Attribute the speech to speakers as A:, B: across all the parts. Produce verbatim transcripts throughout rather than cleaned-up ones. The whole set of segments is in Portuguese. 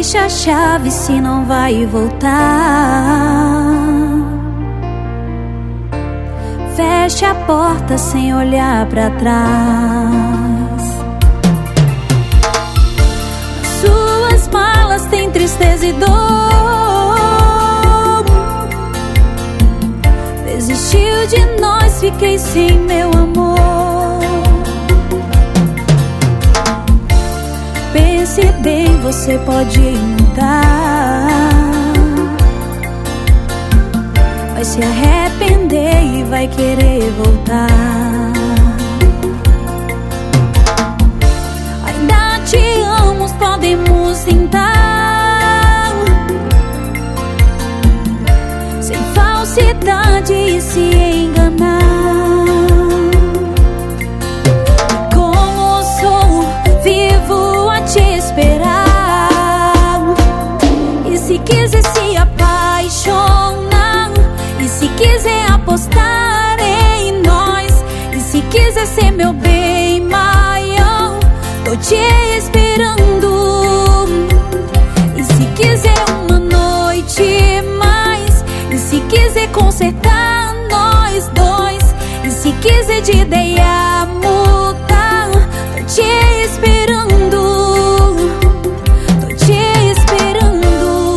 A: deixa a chave se não vai voltar. Feche a porta sem olhar pra trás. Suas malas têm tristeza e dor. Desistiu de nós, fiquei sem meu amor. Pense bem, você pode mudar. Vai se arrepender e vai querer voltar. Ainda te amo, podemos tentar. Sem falsidade e se enganar. Como sou, vivo a te esperar. E se quiser se apaixonar, e se quiser apostar em nós, e se quiser ser meu bem maior, tô te esperando. E se quiser uma noite mais, e se quiser consertar nós dois, e se quiser de ideia mudar, tô te esperando. Tô te esperando.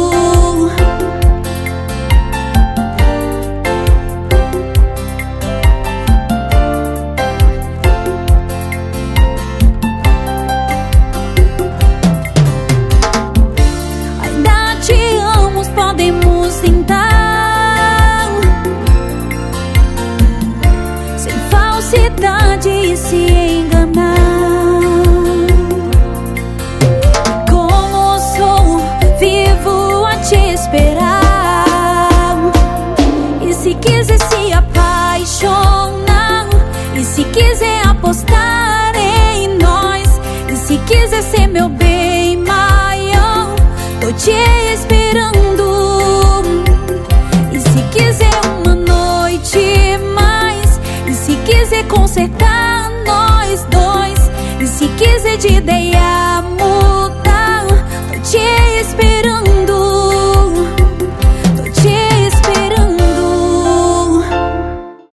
A: Podemos tentar. Sem falsidade e se enganar. Como sou, vivo a te esperar. E se quiser se apaixonar, e se quiser apostar em nós, e se quiser ser meu bem maior, tô te esperando. E se quiser uma noite mais, e se quiser consertar nós dois, e se quiser de ideia mudar, tô te esperando.